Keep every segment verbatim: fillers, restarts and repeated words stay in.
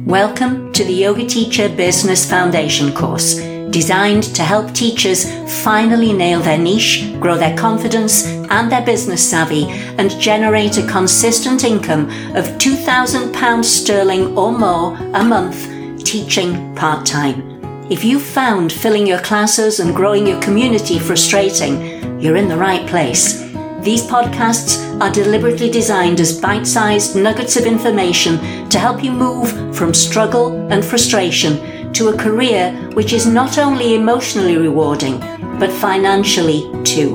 Welcome to the Yoga Teacher Business Foundation course, designed to help teachers finally nail their niche, grow their confidence and their business savvy, and generate a consistent income of two thousand pounds sterling or more a month teaching part-time. If you found filling your classes and growing your community frustrating, you're in the right place. These podcasts are deliberately designed as bite-sized nuggets of information to help you move from struggle and frustration to a career which is not only emotionally rewarding, but financially too.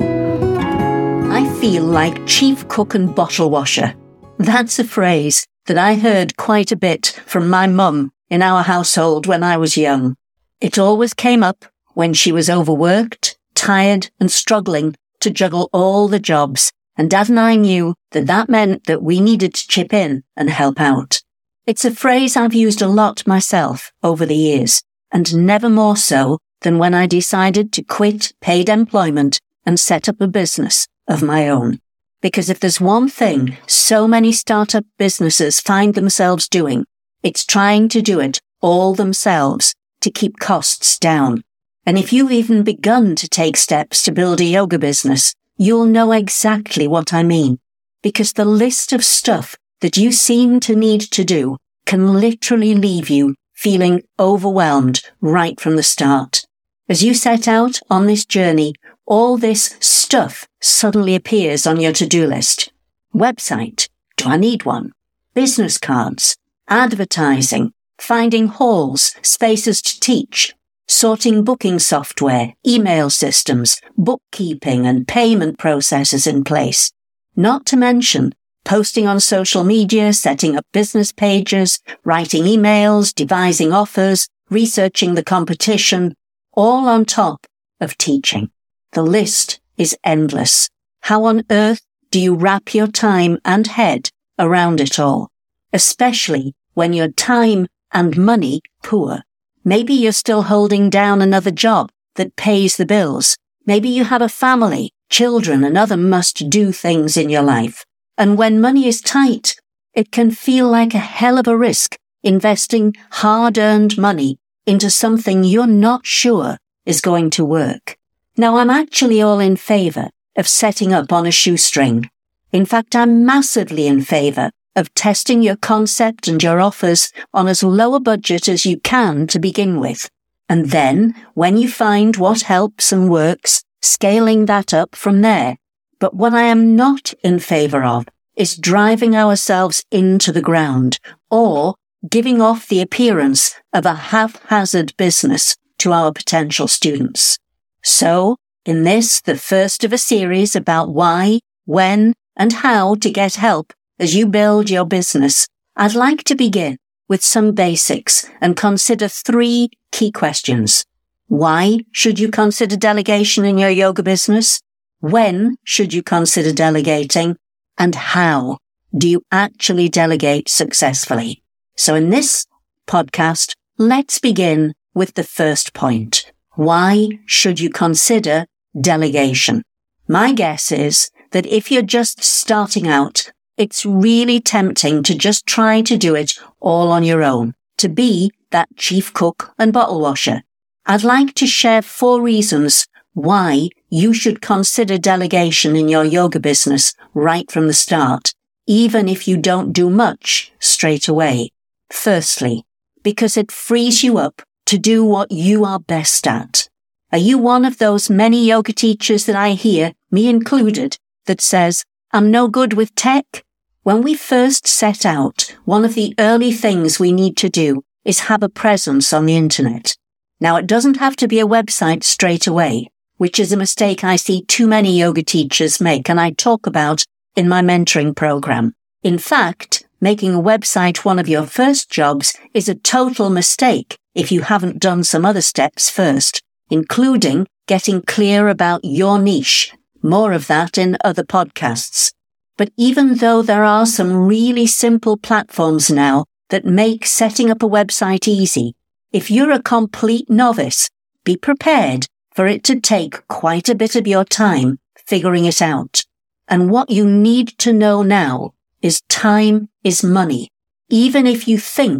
I feel like chief cook and bottle washer. That's a phrase that I heard quite a bit from my mum in our household when I was young. It always came up when she was overworked, tired and struggling to juggle all the jobs, and Dad and I knew that that meant that we needed to chip in and help out. It's a phrase I've used a lot myself over the years, and never more so than when I decided to quit paid employment and set up a business of my own. Because if there's one thing so many startup businesses find themselves doing, it's trying to do it all themselves to keep costs down. And if you've even begun to take steps to build a yoga business, you'll know exactly what I mean. Because the list of stuff that you seem to need to do can literally leave you feeling overwhelmed right from the start. As you set out on this journey, all this stuff suddenly appears on your to-do list. Website. Do I need one? Business cards. Advertising. Finding halls, spaces to teach. Sorting booking software, email systems, bookkeeping and payment processes in place. Not to mention posting on social media, setting up business pages, writing emails, devising offers, researching the competition, all on top of teaching. The list is endless. How on earth do you wrap your time and head around it all? Especially when your time and money poor. Maybe you're still holding down another job that pays the bills. Maybe you have a family, children, and other must-do things in your life. And when money is tight, it can feel like a hell of a risk investing hard-earned money into something you're not sure is going to work. Now, I'm actually all in favour of setting up on a shoestring. In fact, I'm massively in favour of testing your concept and your offers on as low a budget as you can to begin with. And then, when you find what helps and works, scaling that up from there. But what I am not in favour of is driving ourselves into the ground or giving off the appearance of a haphazard business to our potential students. So, in this, the first of a series about why, when, and how to get help as you build your business, I'd like to begin with some basics and consider three key questions. Why should you consider delegation in your yoga business? When should you consider delegating? And how do you actually delegate successfully? So in this podcast, let's begin with the first point. Why should you consider delegation? My guess is that if you're just starting out, it's really tempting to just try to do it all on your own, to be that chief cook and bottle washer. I'd like to share four reasons why you should consider delegation in your yoga business right from the start, even if you don't do much straight away. Firstly, because it frees you up to do what you are best at. Are you one of those many yoga teachers that I hear, me included, that says, I'm no good with tech? When we first set out, one of the early things we need to do is have a presence on the internet. Now, it doesn't have to be a website straight away, which is a mistake I see too many yoga teachers make and I talk about in my mentoring program. In fact, making a website one of your first jobs is a total mistake if you haven't done some other steps first, including getting clear about your niche. More of that in other podcasts. But even though there are some really simple platforms now that make setting up a website easy, if you're a complete novice, be prepared for it to take quite a bit of your time figuring it out. And what you need to know now is time is money. Even if you think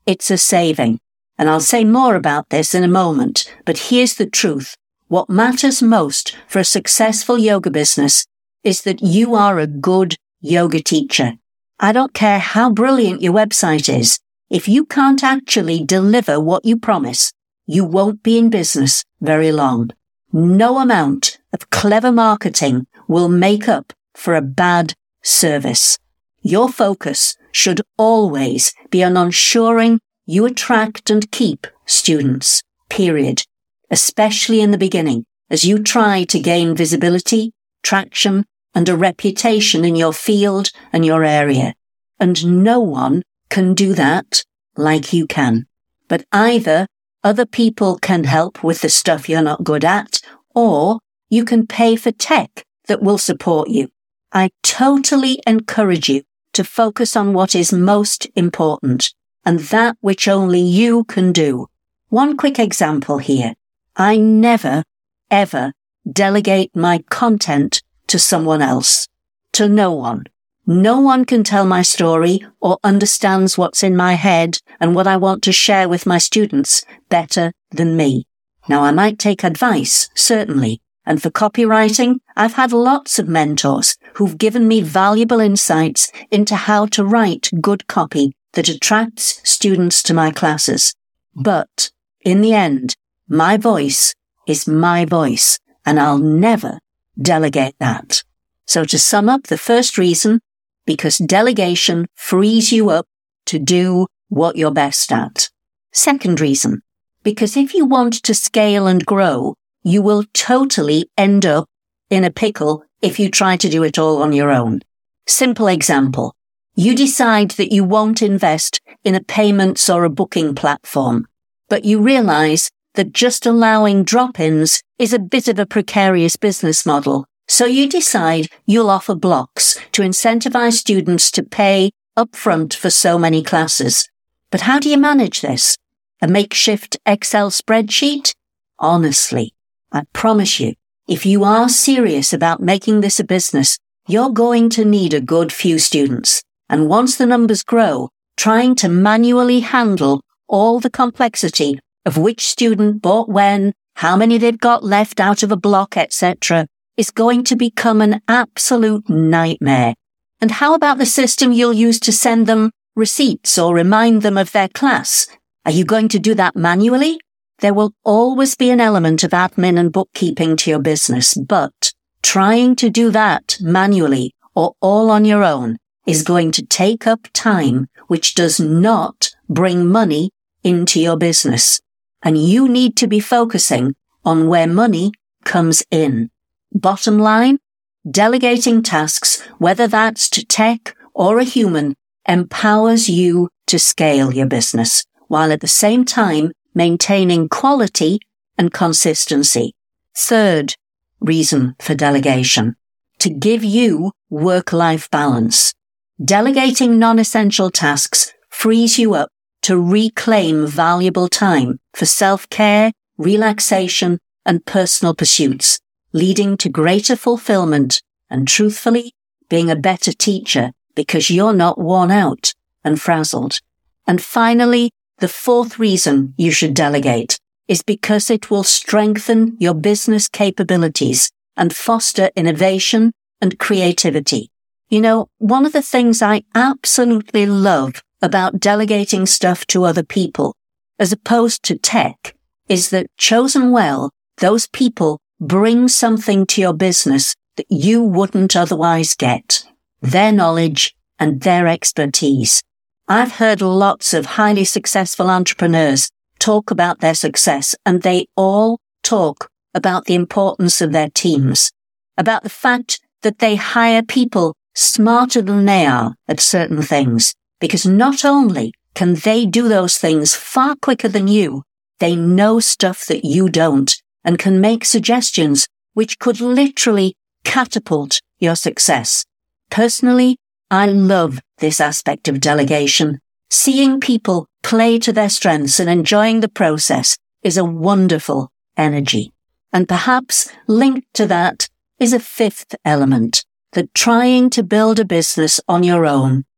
it's a saving. And I'll say more about this in a moment, but here's the truth. What matters most for a successful yoga business is that you are a good yoga teacher. I don't care how brilliant your website is. If you can't actually deliver what you promise, you won't be in business very long. No amount of clever marketing will make up for a bad service. Your focus should always be on ensuring you attract and keep students, period. Especially in the beginning, as you try to gain visibility, traction, and a reputation in your field and your area. And no one can do that like you can. But either other people can help with the stuff you're not good at, or you can pay for tech that will support you. I totally encourage you to focus on what is most important, and that which only you can do. One quick example here. I never, ever delegate my content to someone else. To no one. No one can tell my story or understands what's in my head and what I want to share with my students better than me. Now, I might take advice, certainly, and for copywriting, I've had lots of mentors who've given me valuable insights into how to write good copy that attracts students to my classes. But, in the end, my voice is my voice, and I'll never delegate that. So to sum up, the first reason, because delegation frees you up to do what you're best at. Second reason, because if you want to scale and grow, you will totally end up in a pickle if you try to do it all on your own. Simple example. You decide that you won't invest in a payments or a booking platform, but you realize that just allowing drop-ins is a bit of a precarious business model. So you decide you'll offer blocks to incentivize students to pay upfront for so many classes. But how do you manage this? A makeshift Excel spreadsheet? Honestly, I promise you, if you are serious about making this a business, you're going to need a good few students. And once the numbers grow, trying to manually handle all the complexity of which student bought when, how many they've got left out of a block, et cetera, is going to become an absolute nightmare. And how about the system you'll use to send them receipts or remind them of their class? Are you going to do that manually? There will always be an element of admin and bookkeeping to your business, but trying to do that manually or all on your own is going to take up time, which does not bring money into your business. And you need to be focusing on where money comes in. Bottom line, delegating tasks, whether that's to tech or a human, empowers you to scale your business, while at the same time maintaining quality and consistency. Third reason for delegation, to give you work-life balance. Delegating non-essential tasks frees you up to reclaim valuable time for self-care, relaxation, and personal pursuits, leading to greater fulfillment and, truthfully, being a better teacher because you're not worn out and frazzled. And finally, the fourth reason you should delegate is because it will strengthen your business capabilities and foster innovation and creativity. You know, one of the things I absolutely love about delegating stuff to other people, as opposed to tech, is that chosen well, those people bring something to your business that you wouldn't otherwise get. Their knowledge and their expertise. I've heard lots of highly successful entrepreneurs talk about their success, and they all talk about the importance of their teams, about the fact that they hire people smarter than they are at certain things, because not only can they do those things far quicker than you, they know stuff that you don't and can make suggestions which could literally catapult your success. Personally, I love this aspect of delegation. Seeing people play to their strengths and enjoying the process is a wonderful energy. And perhaps linked to that is a fifth element, that trying to build a business on your own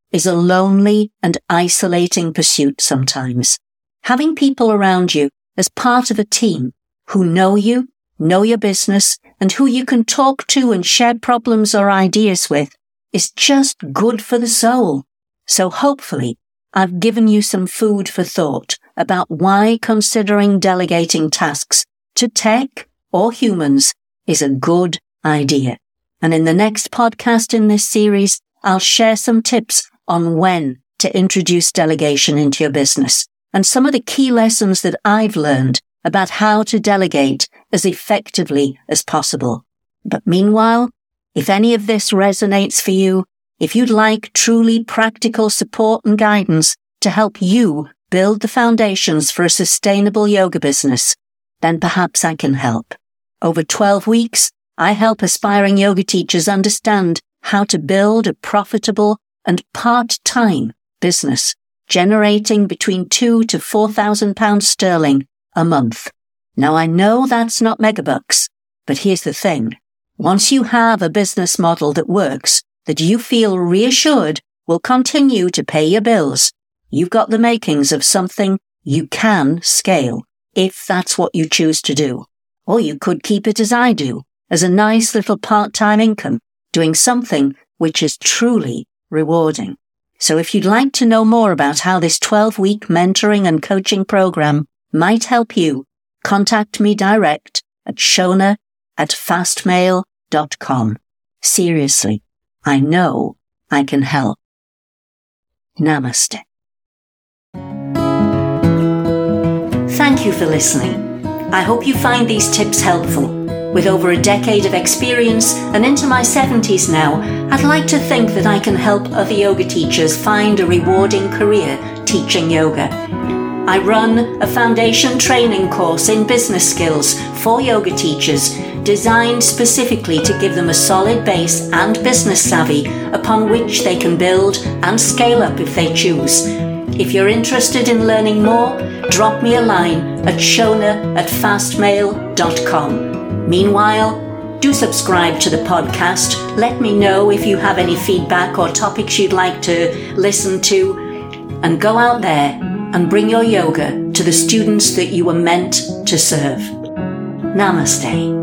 is a lonely and isolating pursuit sometimes. Having people around you as part of a team who know you, know your business, and who you can talk to and share problems or ideas with is just good for the soul. So hopefully, I've given you some food for thought about why considering delegating tasks to tech or humans is a good idea. And in the next podcast in this series, I'll share some tips on when to introduce delegation into your business and some of the key lessons that I've learned about how to delegate as effectively as possible. But meanwhile, if any of this resonates for you, if you'd like truly practical support and guidance to help you build the foundations for a sustainable yoga business, then perhaps I can help. Over twelve weeks, I help aspiring yoga teachers understand how to build a profitable and part-time business, generating between two to four thousand pounds sterling a month. Now I know that's not megabucks, but here's the thing. Once you have a business model that works, that you feel reassured will continue to pay your bills, you've got the makings of something you can scale, if that's what you choose to do. Or you could keep it as I do, as a nice little part-time income, doing something which is truly rewarding. So if you'd like to know more about how this twelve-week mentoring and coaching program might help you, contact me direct at shona at fastmail dot com. Seriously, I know I can help. Namaste. Thank you for listening. I hope you find these tips helpful. With over a decade of experience and into my seventies now, I'd like to think that I can help other yoga teachers find a rewarding career teaching yoga. I run a foundation training course in business skills for yoga teachers, designed specifically to give them a solid base and business savvy upon which they can build and scale up if they choose. If you're interested in learning more, drop me a line at shona at fastmail dot com. Meanwhile, do subscribe to the podcast. Let me know if you have any feedback or topics you'd like to listen to. And go out there and bring your yoga to the students that you were meant to serve. Namaste.